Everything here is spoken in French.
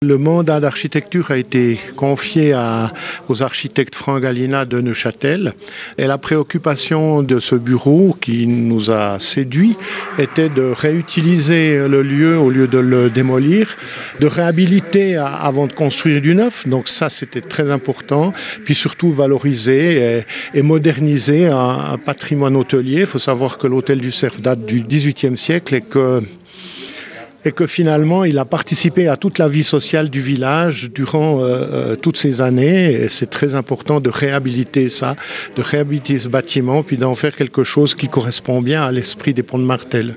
Le mandat d'architecture a été confié aux architectes Franck Gallina de Neuchâtel et la préoccupation de ce bureau qui nous a séduits était de réutiliser le lieu au lieu de le démolir, de réhabiliter avant de construire du neuf, donc ça c'était très important, puis surtout valoriser et moderniser un patrimoine hôtelier. Il faut savoir que l'hôtel du Cerf date du XVIIIe siècle et que finalement, il a participé à toute la vie sociale du village durant toutes ces années. Et c'est très important de réhabiliter ça, de réhabiliter ce bâtiment, puis d'en faire quelque chose qui correspond bien à l'esprit des Ponts de Martel.